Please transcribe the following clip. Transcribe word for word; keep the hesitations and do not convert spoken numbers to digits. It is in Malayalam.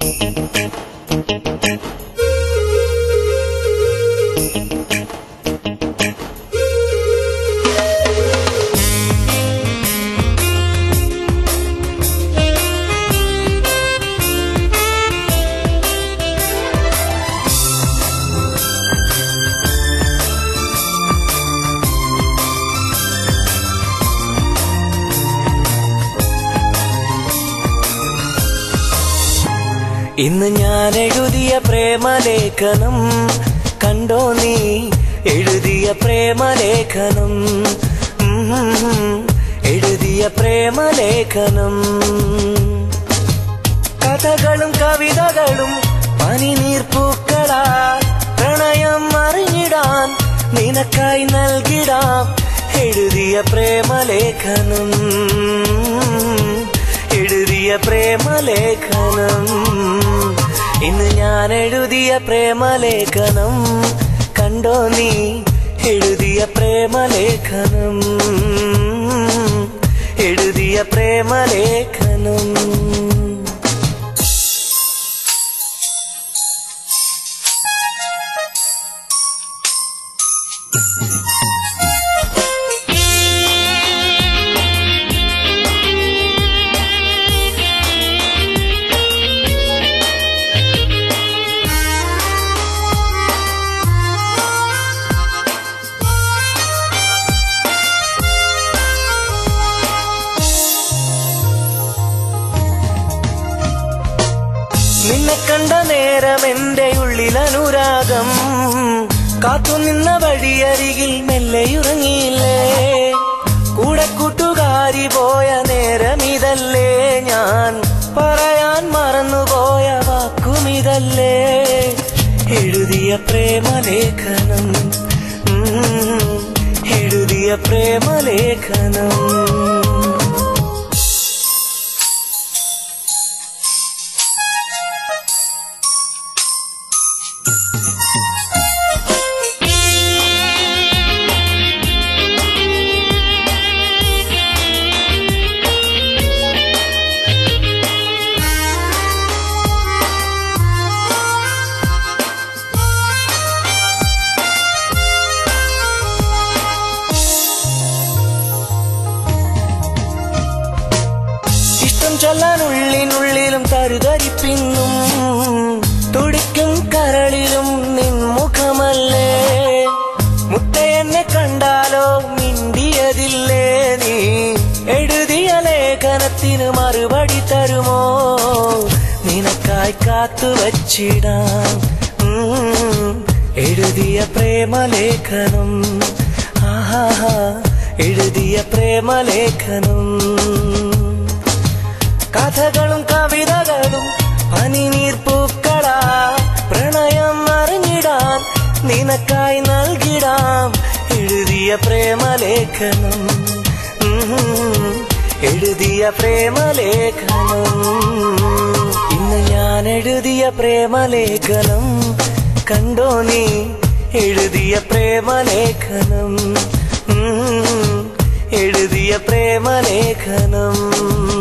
ഇന്ന് ഞാൻ എഴുതിയ പ്രേമലേഖനം കണ്ടോ നീ എഴുതിയ പ്രേമലേഖനം എഴുതിയ പ്രേമലേഖനം കഥകളും കവിതകളും പനിനീർപ്പൂക്കളാൽ പ്രണയം അറിഞ്ഞിടാൻ നിനക്കായി നൽകിടാം എഴുതിയ പ്രേമലേഖനം എഴുതിയ പ്രേമലേഖനം ഇന്ന് ഞാൻ എഴുതിയ പ്രേമലേഖനം കണ്ടോ നീ എഴുതിയ പ്രേമലേഖനം എഴുതിയ പ്രേമലേഖനം നിന്നെ കണ്ട നേരം എന്റെ ഉള്ളിൽ അനുരാഗം കാത്തുനിന്ന വഴിയരികിൽ മെല്ലെയുറങ്ങിയില്ലേ കൂടെ കൂട്ടുകാരി പോയ നേരം ഇതല്ലേ ഞാൻ പറയാൻ മറന്നുപോയ വാക്കുമിതല്ലേ എഴുതിയ പ്രേമലേഖനം എഴുതിയ പ്രേമലേഖനം ചൊല്ലാനുള്ളിനുള്ളിലും തരുതരിപ്പിന്നും തുടിക്കും കരളിലും നിൻമുഖമല്ലേ മുത്തേ എന്നെ കണ്ടാലോ മിണ്ടിയതില്ലേ നീ എഴുതിയ ലേഖനത്തിന് മറുപടി തരുമോ നിനക്കായി കാത്തുവച്ചിടാം എഴുതിയ പ്രേമലേഖനം ആഹാ എഴുതിയ പ്രേമലേഖനം കഥകളും കവിതകളും പനിനീർപ്പൂക്കളാ പ്രണയം അറിഞ്ഞിടാൻ നിനക്കായി നൽകിടാം എഴുതിയ പ്രേമലേഖനം എഴുതിയ പ്രേമലേഖനം ഇന്ന് ഞാൻ എഴുതിയ പ്രേമലേഖനം കണ്ടോ നീ എഴുതിയ പ്രേമലേഖനം എഴുതിയ പ്രേമലേഖനം